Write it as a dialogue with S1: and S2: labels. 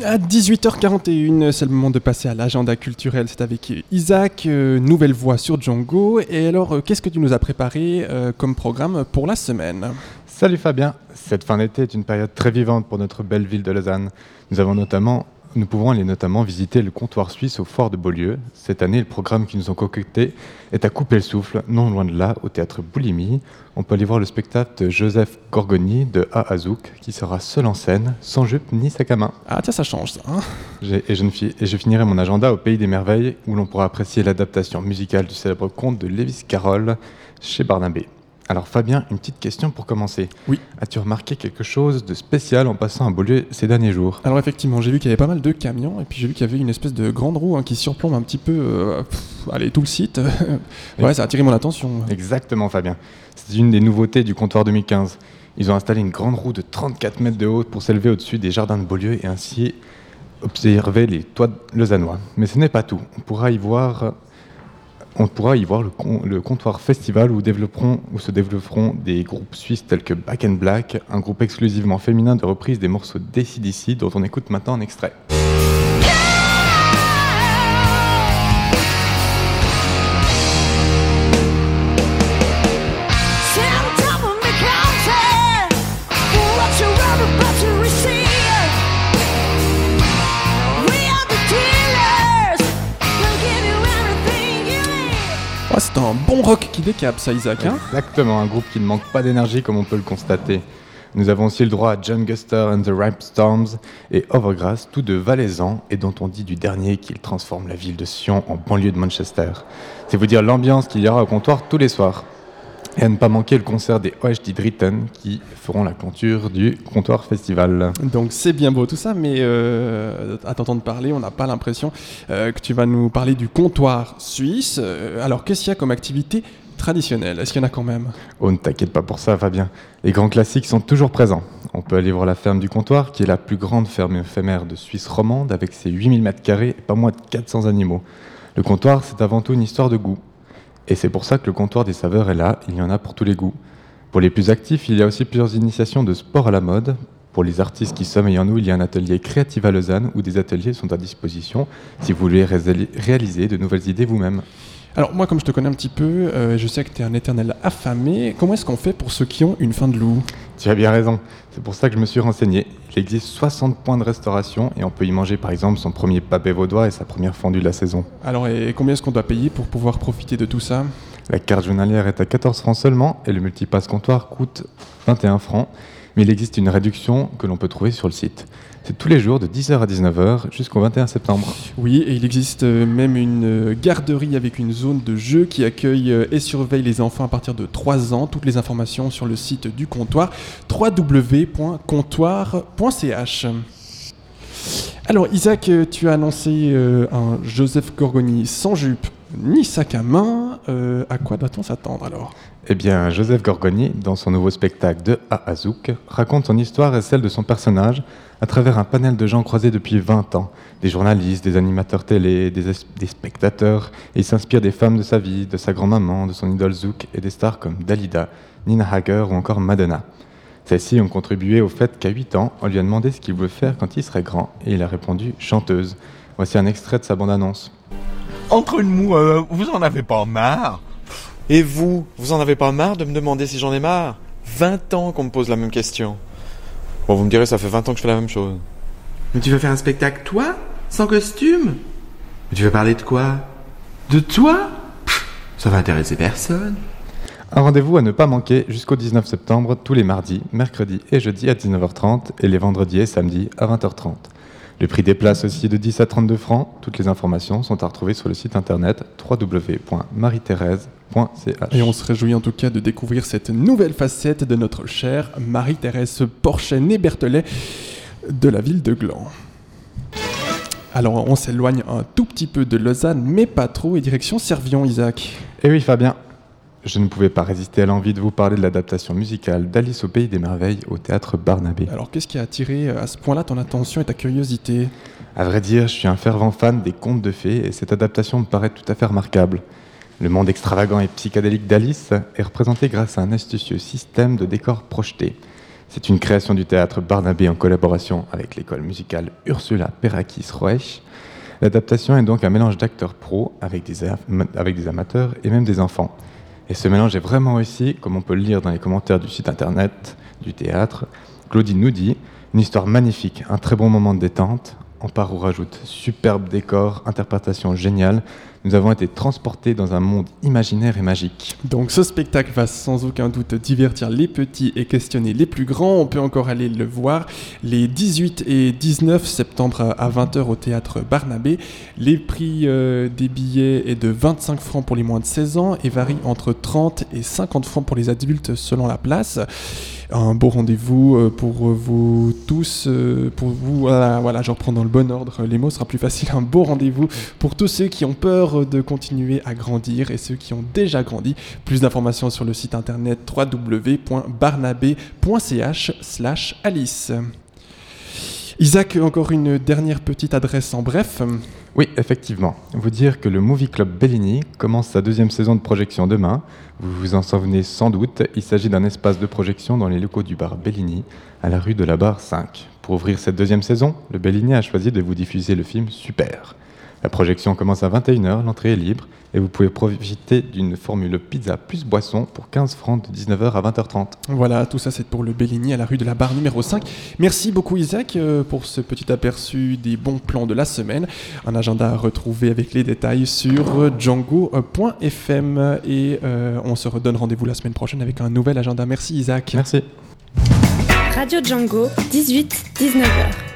S1: À 18h41, c'est le moment de passer à l'agenda culturel. C'est avec Isaac, nouvelle voix sur Django. Et alors, qu'est-ce que tu nous as préparé comme programme pour la semaine ?
S2: Salut Fabien, cette fin d'été est une période très vivante pour notre belle ville de Lausanne. Nous pouvons aller notamment visiter le comptoir suisse au Fort de Beaulieu. Cette année, le programme qu'ils nous ont concocté est à couper le souffle, non loin de là, au théâtre Boulimie. On peut aller voir le spectacle de Joseph Gorgoni de A à Zouk, qui sera seul en scène, sans jupe ni sac à main.
S1: Ah tiens, ça change ça. Hein.
S2: Je finirai mon agenda au Pays des Merveilles, où l'on pourra apprécier l'adaptation musicale du célèbre conte de Lewis Carroll chez Barnabé. Alors Fabien, une petite question pour commencer.
S1: Oui.
S2: As-tu remarqué quelque chose de spécial en passant à Beaulieu ces derniers jours ?
S1: Alors effectivement, j'ai vu qu'il y avait pas mal de camions, et puis j'ai vu qu'il y avait une espèce de grande roue qui surplombe un petit peu tout le site. Ouais, ça a attiré mon attention.
S2: Exactement Fabien. C'est une des nouveautés du comptoir 2015. Ils ont installé une grande roue de 34 mètres de haut pour s'élever au-dessus des jardins de Beaulieu et ainsi observer les toits lausannois. Mais ce n'est pas tout. On pourra y voir le comptoir festival où se développeront des groupes suisses tels que Back in Black, un groupe exclusivement féminin de reprise des morceaux d'AC/DC dont on écoute maintenant un extrait.
S1: Oh, c'est un bon rock qui décape ça, Isaac. Hein ?
S2: Exactement, un groupe qui ne manque pas d'énergie comme on peut le constater. Nous avons aussi le droit à John Guster and the Ripe Storms et Overgrass, tous deux valaisans, et dont on dit du dernier qu'il transforme la ville de Sion en banlieue de Manchester. C'est vous dire l'ambiance qu'il y aura au comptoir tous les soirs. Et à ne pas manquer le concert des OHD Dritten qui feront la clôture du comptoir festival.
S1: Donc c'est bien beau tout ça, mais à t'entendre parler, on n'a pas l'impression que tu vas nous parler du comptoir suisse. Alors qu'est-ce qu'il y a comme activité traditionnelle ? Est-ce qu'il y en a quand même ?
S2: Oh, ne t'inquiète pas pour ça, Fabien. Les grands classiques sont toujours présents. On peut aller voir la ferme du comptoir, qui est la plus grande ferme éphémère de Suisse romande, avec ses 8000 m² et pas moins de 400 animaux. Le comptoir, c'est avant tout une histoire de goût. Et c'est pour ça que le comptoir des saveurs est là, il y en a pour tous les goûts. Pour les plus actifs, il y a aussi plusieurs initiations de sport à la mode. Pour les artistes qui sommeillent en nous, il y a un atelier créatif à Lausanne où des ateliers sont à disposition si vous voulez réaliser de nouvelles idées vous-même.
S1: Alors moi, comme je te connais un petit peu, je sais que tu es un éternel affamé. Comment est-ce qu'on fait pour ceux qui ont une faim de loup ?
S2: Tu as bien raison, c'est pour ça que je me suis renseigné. Il existe 60 points de restauration et on peut y manger par exemple son premier pavé vaudois et sa première fondue de la saison.
S1: Alors et combien est-ce qu'on doit payer pour pouvoir profiter de tout ça ?
S2: La carte journalière est à 14 francs seulement et le multipass comptoir coûte 21 francs. Mais il existe une réduction que l'on peut trouver sur le site. C'est tous les jours de 10h à 19h jusqu'au 21 septembre.
S1: Oui, et il existe même une garderie avec une zone de jeu qui accueille et surveille les enfants à partir de 3 ans. Toutes les informations sur le site du comptoir, www.comptoir.ch. Alors Isaac, tu as annoncé un Joseph Gorgoni sans jupe ni sac à main. À quoi doit-on s'attendre alors ?
S2: Eh bien, Joseph Gorgoni, dans son nouveau spectacle de A à Zouk, raconte son histoire et celle de son personnage à travers un panel de gens croisés depuis 20 ans. Des journalistes, des animateurs télé, des spectateurs. Et il s'inspire des femmes de sa vie, de sa grand-maman, de son idole Zouk et des stars comme Dalida, Nina Hager ou encore Madonna. Celles-ci ont contribué au fait qu'à 8 ans, on lui a demandé ce qu'il voulait faire quand il serait grand et il a répondu « chanteuse ». Voici un extrait de sa bande-annonce.
S3: Entre nous, vous en avez pas marre ?
S4: Et vous en avez pas marre de me demander si j'en ai marre ? 20 ans qu'on me pose la même question. Bon, vous me direz, ça fait 20 ans que je fais la même chose.
S5: Mais tu veux faire un spectacle, toi ? Sans costume ? Mais tu veux parler de quoi ? De toi ? Ça va intéresser personne.
S2: Un rendez-vous à ne pas manquer jusqu'au 19 septembre, tous les mardis, mercredis et jeudis à 19h30 et les vendredis et samedis à 20h30. Le prix des places aussi est de 10 à 32 francs. Toutes les informations sont à retrouver sur le site internet www.mariethérèse.ch.
S1: Et on se réjouit en tout cas de découvrir cette nouvelle facette de notre chère Marie-Thérèse Porchenet-Berthelet de la ville de Gland. Alors on s'éloigne un tout petit peu de Lausanne, mais pas trop, et direction Servion, Isaac.
S2: Eh oui Fabien, je ne pouvais pas résister à l'envie de vous parler de l'adaptation musicale d'Alice au Pays des Merveilles au théâtre Barnabé.
S1: Alors qu'est-ce qui a attiré à ce point-là ton attention et ta curiosité ?
S2: À vrai dire, je suis un fervent fan des contes de fées et cette adaptation me paraît tout à fait remarquable. Le monde extravagant et psychédélique d'Alice est représenté grâce à un astucieux système de décors projetés. C'est une création du théâtre Barnabé en collaboration avec l'école musicale Ursula Perakis-Roech. L'adaptation est donc un mélange d'acteurs pros avec des amateurs et même des enfants. Et ce mélange est vraiment réussi, comme on peut le lire dans les commentaires du site internet du théâtre. Claudine nous dit « Une histoire magnifique, un très bon moment de détente ». Amparo rajoute « Superbe décor, interprétation géniale. Nous avons été transportés dans un monde imaginaire et magique. »
S1: Donc ce spectacle va sans aucun doute divertir les petits et questionner les plus grands. On peut encore aller le voir les 18 et 19 septembre à 20h au théâtre Barnabé. Les prix des billets est de 25 francs pour les moins de 16 ans et varie entre 30 et 50 francs pour les adultes selon la place. Un beau rendez-vous pour vous tous, pour vous, voilà, je reprends dans le bon ordre, les mots sera plus facile, un beau rendez-vous pour tous ceux qui ont peur de continuer à grandir et ceux qui ont déjà grandi. Plus d'informations sur le site internet www.barnabé.ch/Alice. Isaac, encore une dernière petite adresse en bref.
S2: Oui, effectivement. Vous dire que le Movie Club Bellini commence sa 2e saison de projection demain. Vous vous en souvenez sans doute, il s'agit d'un espace de projection dans les locaux du bar Bellini, à la rue de la Barre 5. Pour ouvrir cette 2e saison, le Bellini a choisi de vous diffuser le film Super. La projection commence à 21h, l'entrée est libre, et vous pouvez profiter d'une formule pizza plus boisson pour 15 francs de 19h à 20h30.
S1: Voilà, tout ça c'est pour le Bellini à la rue de la Barre numéro 5. Merci beaucoup Isaac pour ce petit aperçu des bons plans de la semaine. Un agenda à retrouver avec les détails sur django.fm et on se redonne rendez-vous la semaine prochaine avec un nouvel agenda. Merci Isaac.
S2: Merci.
S6: Radio Django, 18-19h.